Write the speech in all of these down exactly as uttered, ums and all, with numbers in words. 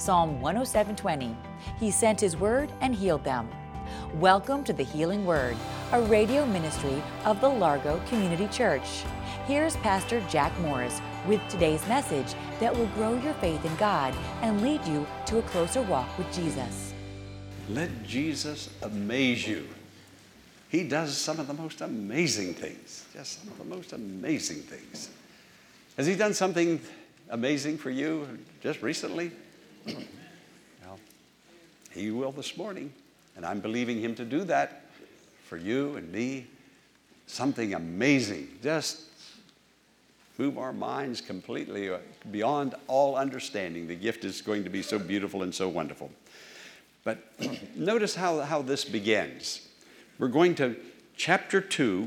Psalm one oh seven twenty. He sent His word and healed them. Welcome to the Healing Word, a radio ministry of the Largo Community Church. Here's Pastor Jack Morris with today's message that will grow your faith in God and lead you to a closer walk with Jesus. Let Jesus amaze you. He does some of the most amazing things, just some of the most amazing things. Has He done something amazing for you just recently? Well, He will this morning, and I'm believing Him to do that for you and me. Something amazing, just move our minds completely beyond all understanding. The gift is going to be so beautiful and so wonderful. But notice how, how this begins. We're going to chapter two,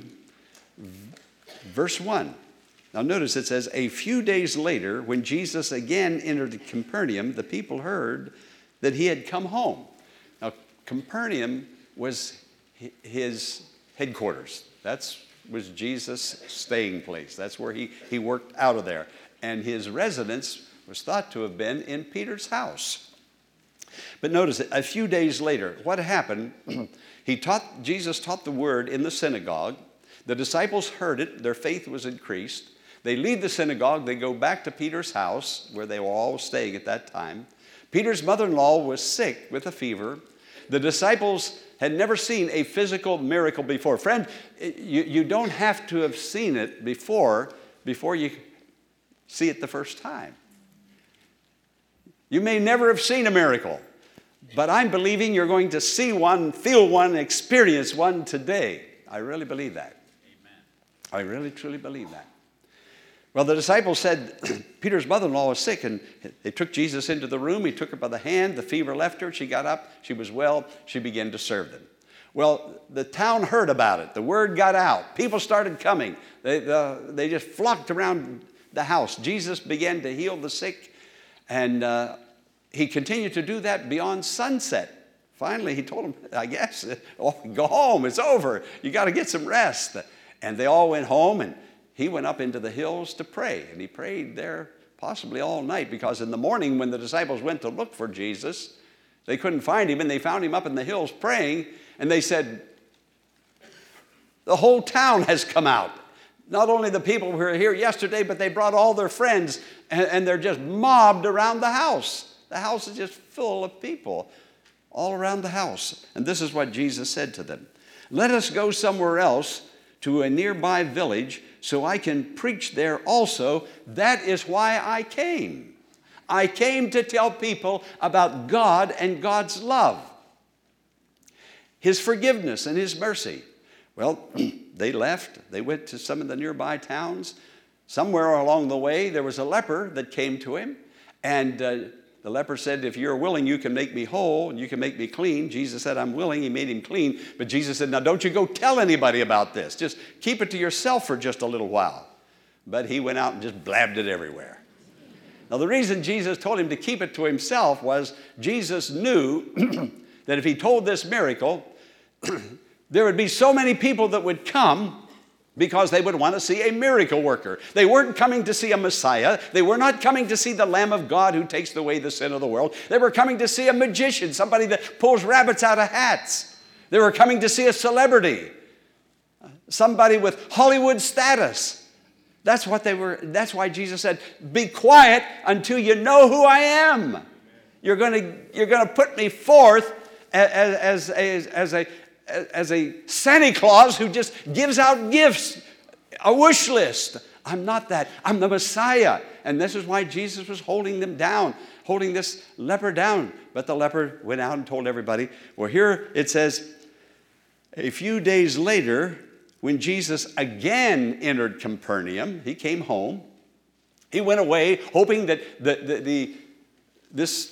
verse one. Now notice it says, a few days later, when Jesus again entered Capernaum, the people heard that He had come home. Now Capernaum was His headquarters. That's was Jesus' staying place. That's where he, he worked out of there. And his residence was thought to have been in Peter's house. But notice, a few days later, what happened? He taught, Jesus taught the word in the synagogue. The disciples heard it. Their faith was increased. They leave the synagogue. They go back to Peter's house, where they were all staying at that time. Peter's mother-in-law was sick with a fever. The disciples had never seen a physical miracle before. Friend, you, you don't have to have seen it before, before you see it the first time. You may never have seen a miracle, but I'm believing you're going to see one, feel one, experience one today. I really believe that. Amen. I really, truly believe that. Well, the disciples said, Peter's mother-in-law was sick, and they took Jesus into the room. He took her by the hand. The fever left her. She got up. She was well. She began to serve them. Well, the town heard about it. The word got out. People started coming. They, the, they just flocked around the house. Jesus began to heal the sick, and uh, He continued to do that beyond sunset. Finally, He told them, I guess, oh, go home. It's over. You got to get some rest. And they all went home, and He went up into the hills to pray, and He prayed there possibly all night, because in the morning when the disciples went to look for Jesus, they couldn't find Him, and they found Him up in the hills praying, and they said, the whole town has come out. Not only the people who were here yesterday, but they brought all their friends, and, and they're just mobbed around the house. The house is just full of people all around the house. And this is what Jesus said to them. Let us go somewhere else to a nearby village, so I can preach there also. That is why I came. I came to tell people about God and God's love, His forgiveness and His mercy. Well, they left. They went to some of the nearby towns. Somewhere along the way, there was a leper that came to him, and uh, the leper said, if you're willing, you can make me whole, and you can make me clean. Jesus said, I'm willing. He made him clean. But Jesus said, now don't you go tell anybody about this. Just keep it to yourself for just a little while. But he went out and just blabbed it everywhere. Now, the reason Jesus told him to keep it to himself was Jesus knew that if he told this miracle, there would be so many people that would come, because they would want to see a miracle worker. They weren't coming to see a Messiah. They were not coming to see the Lamb of God who takes away the sin of the world. They were coming to see a magician, somebody that pulls rabbits out of hats. They were coming to see a celebrity, somebody with Hollywood status. That's what they were. That's why Jesus said, be quiet until you know who I am. You're going to, you're going to put me forth as, as, as, as a as a Santa Claus who just gives out gifts, a wish list. I'm not that. I'm the Messiah. And this is why Jesus was holding them down, holding this leper down. But the leper went out and told everybody. Well, here it says, a few days later, when Jesus again entered Capernaum, He came home. He went away hoping that the, the, the this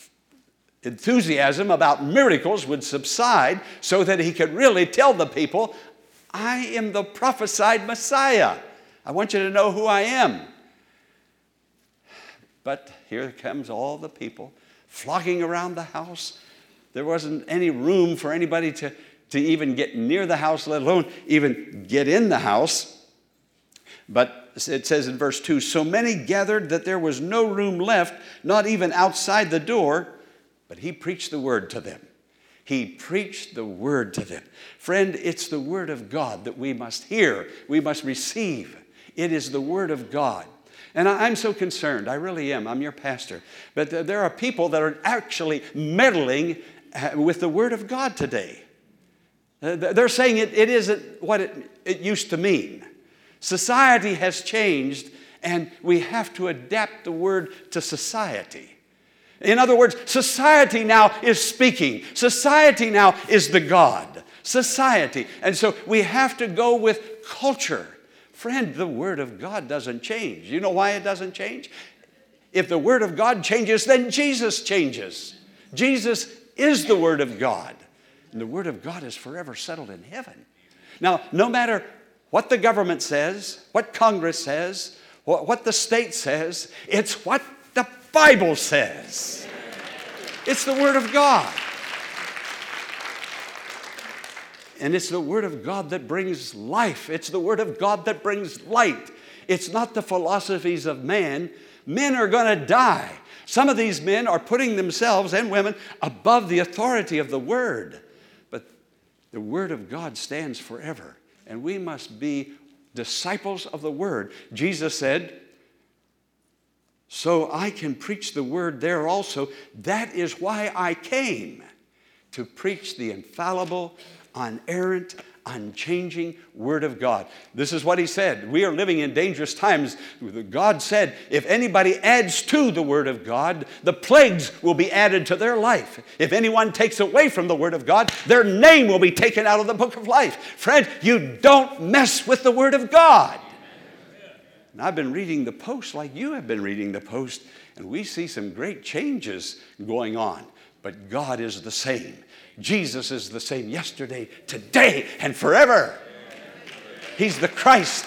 enthusiasm about miracles would subside, so that He could really tell the people, I am the prophesied Messiah. I want you to know who I am. But here comes all the people flocking around the house. There wasn't any room for anybody to, to even get near the house, let alone even get in the house. But it says in verse two, so many gathered that there was no room left, not even outside the door, but he preached the word to them. He preached the word to them. Friend, it's the word of God that we must hear, we must receive. It is the word of God. And I'm so concerned, I really am, I'm your pastor. But there are people that are actually meddling with the word of God today. They're saying it, it isn't what it, it used to mean. Society has changed, and we have to adapt the word to society. In other words, society now is speaking. Society now is the God. Society. And so we have to go with culture. Friend, the Word of God doesn't change. You know why it doesn't change? If the Word of God changes, then Jesus changes. Jesus is the Word of God. And the Word of God is forever settled in heaven. Now, no matter what the government says, what Congress says, what the state says, it's what the Bible says. It's the Word of God. And it's the Word of God that brings life. It's the Word of God that brings light. It's not the philosophies of man. Men are going to die. Some of these men are putting themselves and women above the authority of the Word. But the Word of God stands forever. And we must be disciples of the Word. Jesus said, so I can preach the Word there also. That is why I came, to preach the infallible, unerrant, unchanging Word of God. This is what he said. We are living in dangerous times. God said, if anybody adds to the Word of God, the plagues will be added to their life. If anyone takes away from the Word of God, their name will be taken out of the book of life. Friend, you don't mess with the Word of God. And I've been reading the Post like you have been reading the Post, and we see some great changes going on. But God is the same. Jesus is the same yesterday, today, and forever. He's the Christ.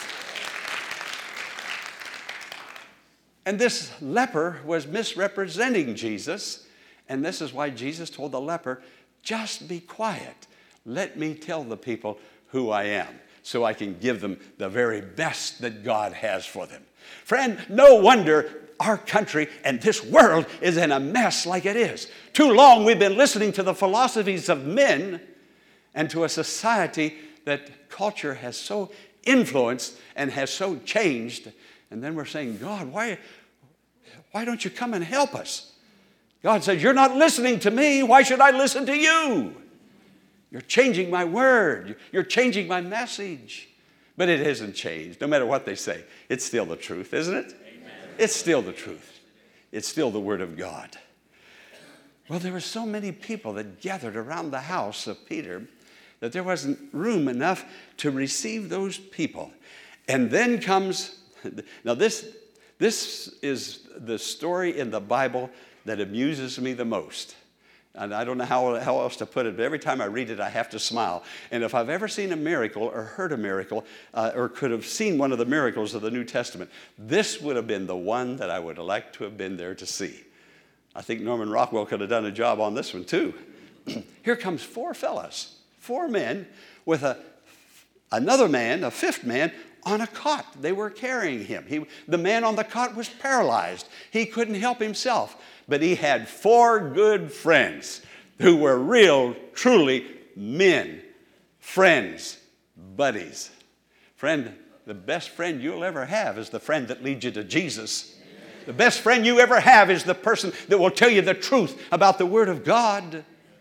And this leper was misrepresenting Jesus. And this is why Jesus told the leper, just be quiet. Let me tell the people who I am, so I can give them the very best that God has for them. Friend, no wonder our country and this world is in a mess like it is. Too long we've been listening to the philosophies of men and to a society that culture has so influenced and has so changed. And then we're saying, God, why, why don't you come and help us? God says, you're not listening to me. Why should I listen to you? You're changing my word. You're changing my message. But it hasn't changed. No matter what they say, it's still the truth, isn't it? It's still the truth. It's still the Word of God. Well, there were so many people that gathered around the house of Peter that there wasn't room enough to receive those people. And then comes, now this, this is the story in the Bible that amuses me the most. And I don't know how, how else to put it, but every time I read it, I have to smile. And if I've ever seen a miracle or heard a miracle uh, or could have seen one of the miracles of the New Testament, this would have been the one that I would have liked to have been there to see. I think Norman Rockwell could have done a job on this one too. Here comes four fellas, four men with a, another man, a fifth man, on a cot. They were carrying him. He, the man on the cot was paralyzed. He couldn't help himself. But he had four good friends who were real, truly men, friends, buddies. Friend, the best friend you'll ever have is the friend that leads you to Jesus. The best friend you ever have is the person that will tell you the truth about the Word of God.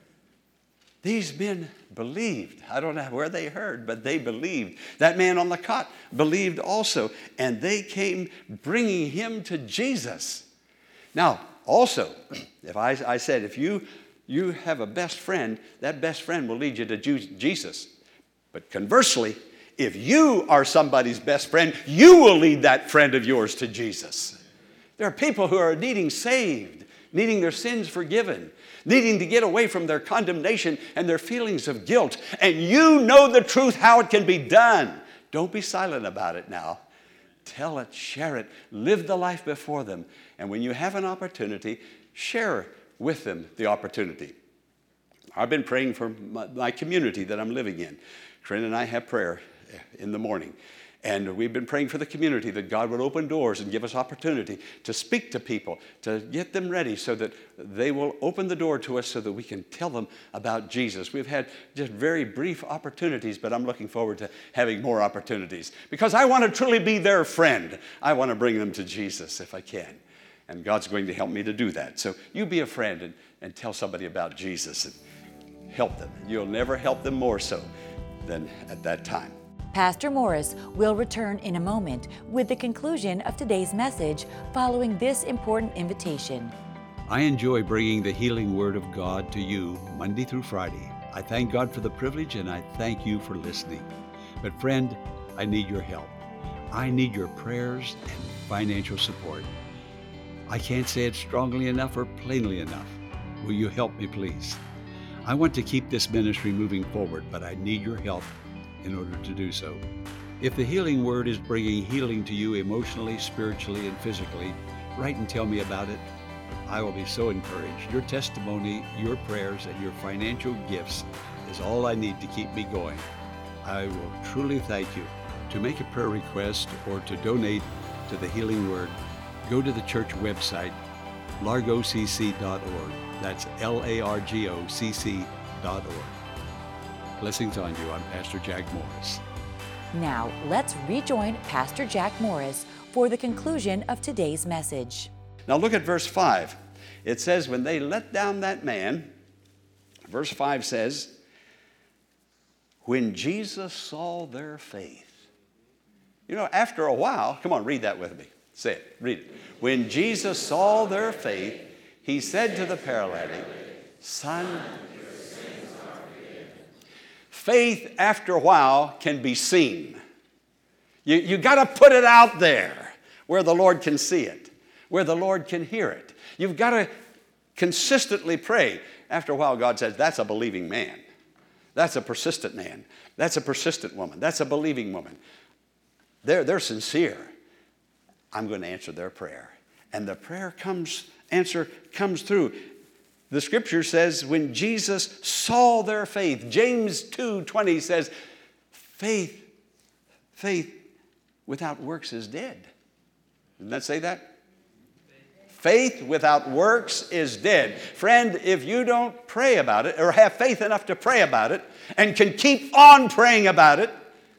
These men believed. I don't know where they heard, but they believed. That man on the cot believed also. And they came bringing him to Jesus. Now, also, if I, I said, if you, you have a best friend, that best friend will lead you to Jesus. But conversely, if you are somebody's best friend, you will lead that friend of yours to Jesus. There are people who are needing saved, needing their sins forgiven, needing to get away from their condemnation and their feelings of guilt. And you know the truth, how it can be done. Don't be silent about it now. Tell it, share it, live the life before them. And when you have an opportunity, share with them the opportunity. I've been praying for my, my community that I'm living in. Trent and I have prayer in the morning. And we've been praying for the community that God would open doors and give us opportunity to speak to people, to get them ready so that they will open the door to us so that we can tell them about Jesus. We've had just very brief opportunities, but I'm looking forward to having more opportunities because I want to truly be their friend. I want to bring them to Jesus if I can. And God's going to help me to do that. So you be a friend and, and tell somebody about Jesus and help them. You'll never help them more so than at that time. Pastor Morris will return in a moment with the conclusion of today's message following this important invitation. I enjoy bringing the healing word of God to you Monday through Friday. I thank God for the privilege and I thank you for listening. But friend, I need your help. I need your prayers and financial support. I can't say it strongly enough or plainly enough. Will you help me, please? I want to keep this ministry moving forward, but I need your help in order to do so. If the healing word is bringing healing to you emotionally, spiritually, and physically, write and tell me about it. I will be so encouraged. Your testimony, your prayers, and your financial gifts is all I need to keep me going. I will truly thank you. To make a prayer request or to donate to the healing word, go to the church website, largo c c dot org. That's L A R G O C C dot org. Blessings on you. I'm Pastor Jack Morris. Now, let's rejoin Pastor Jack Morris for the conclusion of today's message. Now look at verse five. It says, when they let down that man, verse five says, when Jesus saw their faith. You know, after a while, come on, read that with me. Say it, read it. When Jesus saw their faith, he said to the paralytic, son, faith after a while can be seen. You, you got to put it out there where the Lord can see it, where the Lord can hear it. You've got to consistently pray. After a while, God says, that's a believing man. That's a persistent man. That's a persistent woman. That's a believing woman. They're, they're sincere. I'm going to answer their prayer. And the prayer comes, answer comes through. The scripture says when Jesus saw their faith, James two twenty says, faith, faith without works is dead. Didn't that say that? Faith without works is dead. Friend, if you don't pray about it or have faith enough to pray about it and can keep on praying about it,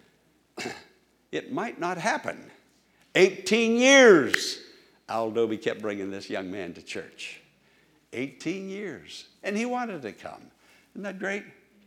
it might not happen. eighteen years, Al Doby kept bringing this young man to church. eighteen years. And he wanted to come. Isn't that great?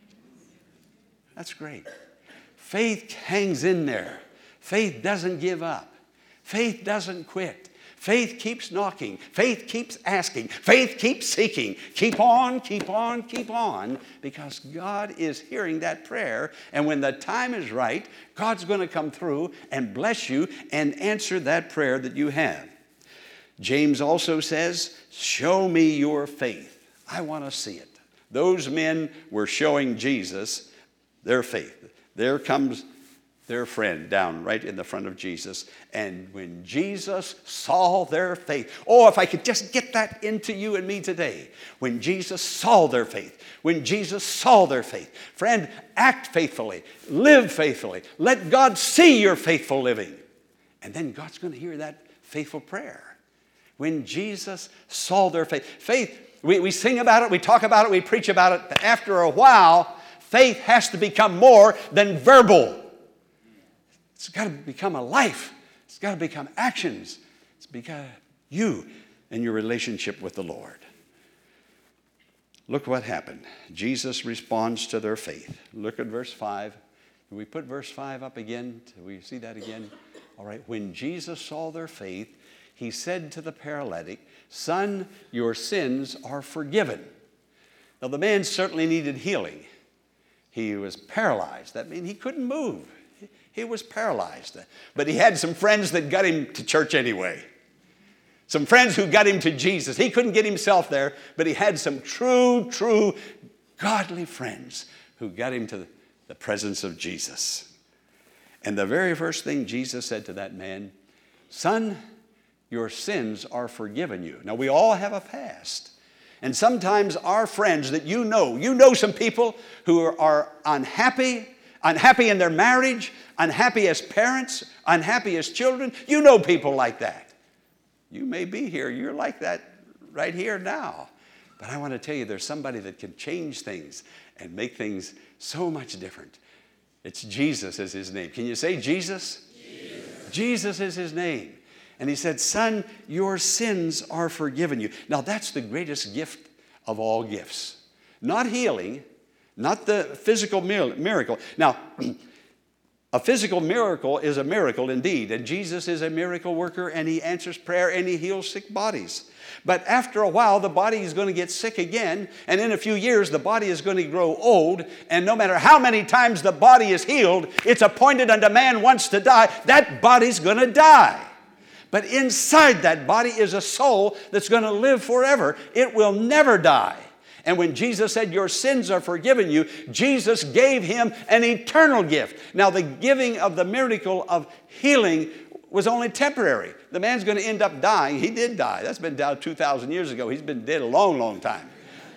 That's great. Faith hangs in there. Faith doesn't give up. Faith doesn't quit. Faith keeps knocking. Faith keeps asking. Faith keeps seeking. Keep on, keep on, keep on, because God is hearing that prayer. And when the time is right, God's going to come through and bless you and answer that prayer that you have. James also says, show me your faith. I want to see it. Those men were showing Jesus their faith. There comes their friend down right in the front of Jesus. And when Jesus saw their faith, oh, if I could just get that into you and me today. When Jesus saw their faith, when Jesus saw their faith. Friend, act faithfully, live faithfully. Let God see your faithful living. And then God's going to hear that faithful prayer. When Jesus saw their faith. Faith, we, we sing about it, we talk about it, we preach about it, but after a while, faith has to become more than verbal. It's got to become a life. It's got to become actions. It's because you and your relationship with the Lord. Look what happened. Jesus responds to their faith. Look at verse five. Can we put verse five up again? Do we see that again? All right. When Jesus saw their faith, he said to the paralytic, son, your sins are forgiven. Now the man certainly needed healing. He was paralyzed. That means he couldn't move. He was paralyzed. But he had some friends that got him to church anyway. Some friends who got him to Jesus. He couldn't get himself there, but he had some true, true, godly friends who got him to the presence of Jesus. And the very first thing Jesus said to that man, son, your sins are forgiven you. Now, we all have a past. And sometimes our friends that you know, you know some people who are, are unhappy unhappy in their marriage, unhappy as parents, unhappy as children. You know people like that. You may be here. You're like that right here now. But I want to tell you, there's somebody that can change things and make things so much different. It's Jesus is his name. Can you say Jesus? Jesus. Jesus is his name. And he said, son, your sins are forgiven you. Now, that's the greatest gift of all gifts. Not healing, not the physical miracle. Now, a physical miracle is a miracle indeed, and Jesus is a miracle worker, and he answers prayer, and he heals sick bodies. But after a while, the body is going to get sick again, and in a few years, the body is going to grow old, and no matter how many times the body is healed, it's appointed unto man once to die, that body's going to die. But inside that body is a soul that's going to live forever. It will never die. And when Jesus said, your sins are forgiven you, Jesus gave him an eternal gift. Now, the giving of the miracle of healing was only temporary. The man's going to end up dying. He did die. That's been down two thousand years ago. He's been dead a long, long time.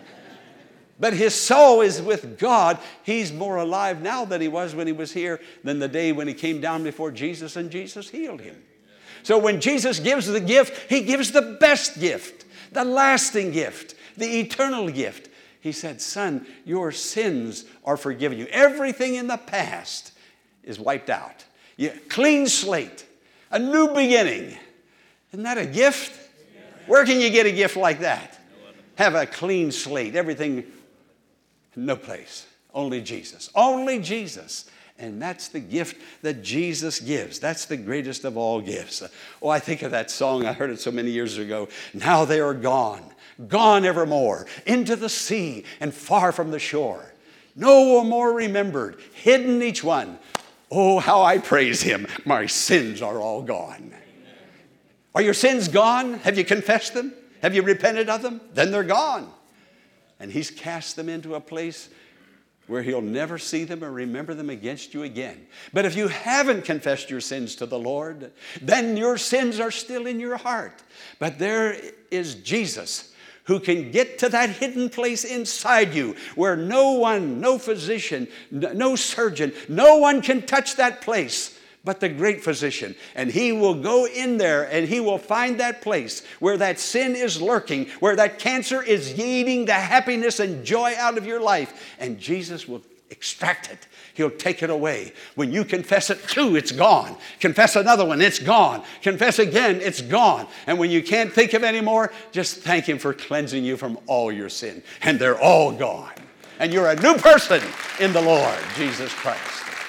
But his soul is with God. He's more alive now than he was when he was here than the day when he came down before Jesus and Jesus healed him. So when Jesus gives the gift, he gives the best gift, the lasting gift, the eternal gift. He said, son, your sins are forgiven you. Everything in the past is wiped out. You, clean slate, a new beginning. Isn't that a gift? Where can you get a gift like that? Have a clean slate, everything, no place. Only Jesus. Only Jesus. And that's the gift that Jesus gives. That's the greatest of all gifts. Oh, I think of that song. I heard it so many years ago. Now they are gone, gone evermore, into the sea and far from the shore. No more remembered, hidden each one. Oh, how I praise him. My sins are all gone. Are your sins gone? Have you confessed them? Have you repented of them? Then they're gone. And he's cast them into a place where he'll never see them or remember them against you again. But if you haven't confessed your sins to the Lord, then your sins are still in your heart. But there is Jesus who can get to that hidden place inside you where no one, no physician, no surgeon, no one can touch that place but the great physician. And he will go in there and he will find that place where that sin is lurking, where that cancer is eating the happiness and joy out of your life. And Jesus will extract it. He'll take it away. When you confess it, too, it's gone. Confess another one, it's gone. Confess again, it's gone. And when you can't think of any more, just thank him for cleansing you from all your sin. And they're all gone. And you're a new person in the Lord Jesus Christ.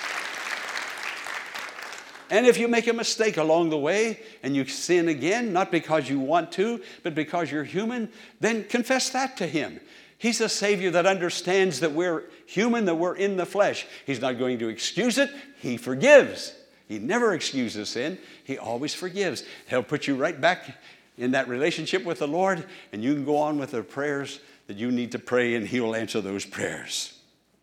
And if you make a mistake along the way and you sin again, not because you want to, but because you're human, then confess that to him. He's a Savior that understands that we're human, that we're in the flesh. He's not going to excuse it. He forgives. He never excuses sin. He always forgives. He'll put you right back in that relationship with the Lord, and you can go on with the prayers that you need to pray, and he will answer those prayers.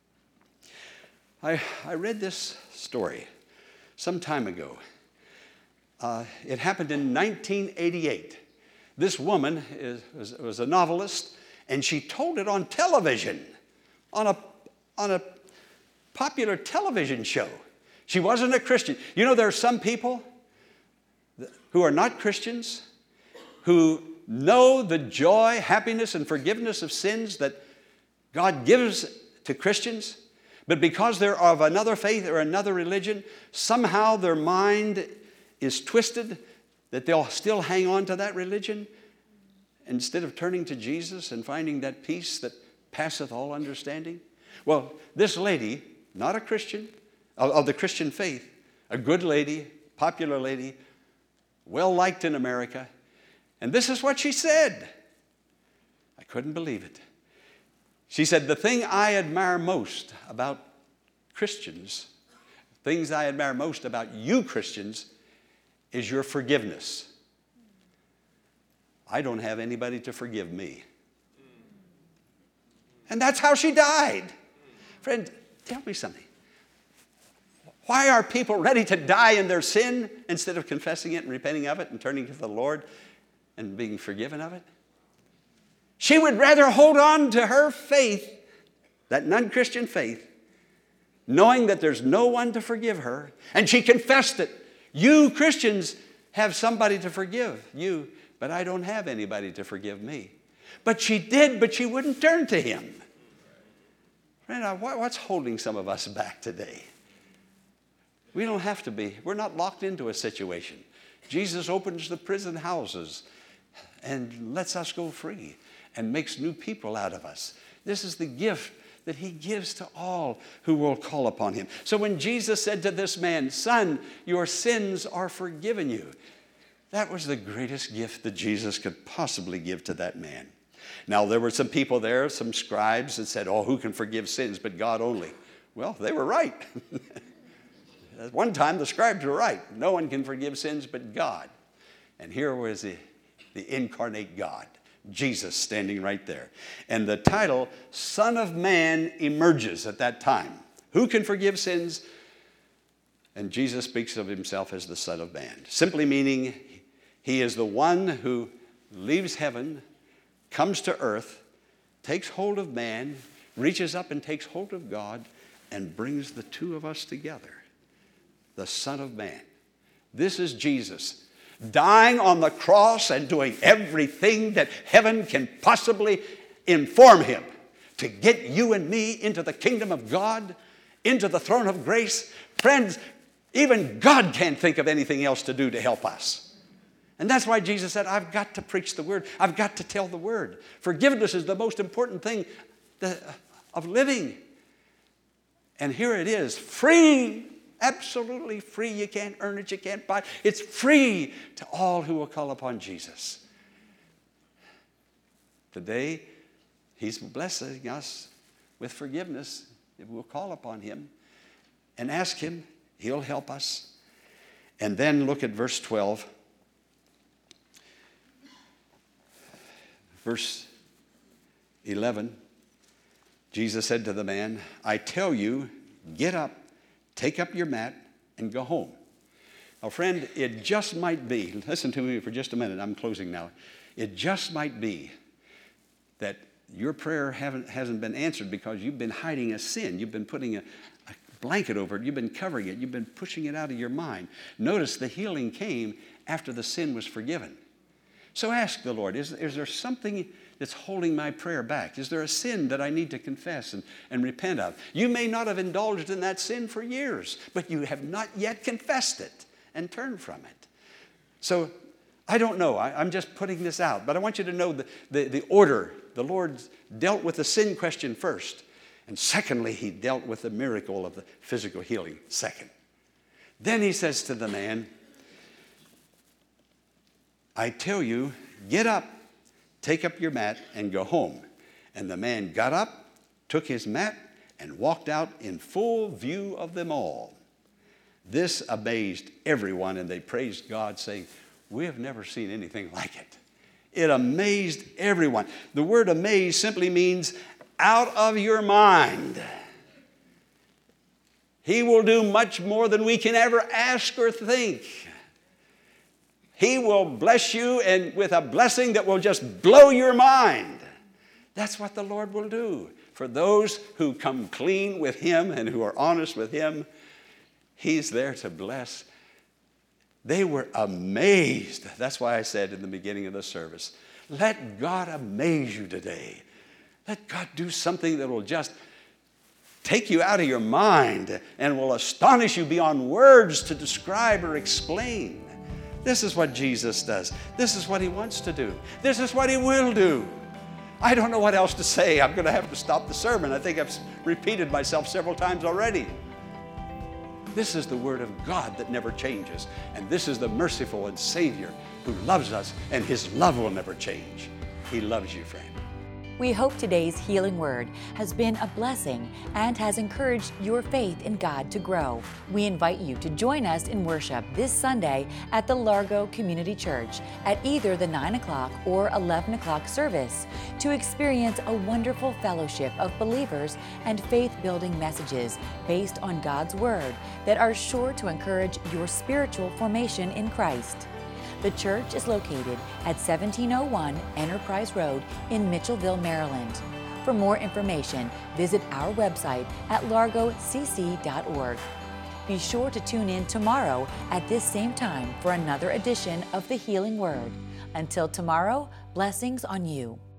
I, I read this story some time ago. Uh, it happened in nineteen eighty-eight. This woman is, was, was a novelist, and she told it on television, on a, on a popular television show. She wasn't a Christian. You know, there are some people who are not Christians who know the joy, happiness, and forgiveness of sins that God gives to Christians, but because they're of another faith or another religion, somehow their mind is twisted that they'll still hang on to that religion instead of turning to Jesus and finding that peace that passeth all understanding. Well, this lady, not a Christian, of, of the Christian faith, a good lady, popular lady, well-liked in America, and this is what she said. I couldn't believe it. She said, the thing I admire most about Christians, things I admire most about you Christians, is your forgiveness. I don't have anybody to forgive me. And that's how she died. Friend, tell me something. Why are people ready to die in their sin instead of confessing it and repenting of it and turning to the Lord and being forgiven of it? She would rather hold on to her faith, that non-Christian faith, knowing that there's no one to forgive her, and she confessed it. You Christians have somebody to forgive you, but I don't have anybody to forgive me. But she did, but she wouldn't turn to him. Friend, what's holding some of us back today? We don't have to be. We're not locked into a situation. Jesus opens the prison houses and lets us go free and makes new people out of us. This is the gift that he gives to all who will call upon him. So when Jesus said to this man, "Son, your sins are forgiven you," that was the greatest gift that Jesus could possibly give to that man. Now, there were some people there, some scribes, that said, "Oh, who can forgive sins but God only?" Well, they were right. At one time, the scribes were right. No one can forgive sins but God. And here was the, the incarnate God, Jesus, standing right there. And the title, Son of Man, emerges at that time. Who can forgive sins? And Jesus speaks of himself as the Son of Man, simply meaning he is the one who leaves heaven, comes to earth, takes hold of man, reaches up and takes hold of God, and brings the two of us together. The Son of Man. This is Jesus, dying on the cross and doing everything that heaven can possibly inform him to get you and me into the kingdom of God, into the throne of grace. Friends, even God can't think of anything else to do to help us. And that's why Jesus said, I've got to preach the word. I've got to tell the word. Forgiveness is the most important thing of living. And here it is, free. Absolutely free. You can't earn it. You can't buy it. It's free to all who will call upon Jesus. Today, he's blessing us with forgiveness. If we'll call upon him and ask him, he'll help us. And then look at verse twelve. Verse eleven. Jesus said to the man, I tell you, get up. Take up your mat and go home. Now, friend, it just might be, listen to me for just a minute, I'm closing now. It just might be that your prayer haven't, hasn't been answered because you've been hiding a sin. You've been putting a, a blanket over it. You've been covering it. You've been pushing it out of your mind. Notice the healing came after the sin was forgiven. So ask the Lord, is, is there something that's holding my prayer back? Is there a sin that I need to confess and, and repent of? You may not have indulged in that sin for years, but you have not yet confessed it and turned from it. So I don't know. I, I'm just putting this out, but I want you to know the, the, the order. The Lord dealt with the sin question first, and secondly, he dealt with the miracle of the physical healing second. Then he says to the man, I tell you, get up, take up your mat, and go home. And the man got up, took his mat, and walked out in full view of them all. This amazed everyone, and they praised God, saying, we have never seen anything like it. It amazed everyone. The word amazed simply means out of your mind. He will do much more than we can ever ask or think. He will bless you and with a blessing that will just blow your mind. That's what the Lord will do. For those who come clean with him and who are honest with him, he's there to bless. They were amazed. That's why I said in the beginning of the service, let God amaze you today. Let God do something that will just take you out of your mind and will astonish you beyond words to describe or explain. This is what Jesus does. This is what he wants to do. This is what he will do. I don't know what else to say. I'm going to have to stop the sermon. I think I've repeated myself several times already. This is the word of God that never changes. And this is the merciful and Savior who loves us, and his love will never change. He loves you, friend. We hope today's healing word has been a blessing and has encouraged your faith in God to grow. We invite you to join us in worship this Sunday at the Largo Community Church at either the nine o'clock or eleven o'clock service to experience a wonderful fellowship of believers and faith-building messages based on God's Word that are sure to encourage your spiritual formation in Christ. The church is located at seventeen oh one Enterprise Road in Mitchellville, Maryland. For more information, visit our website at largo c c dot org. Be sure to tune in tomorrow at this same time for another edition of the Healing Word. Until tomorrow, blessings on you.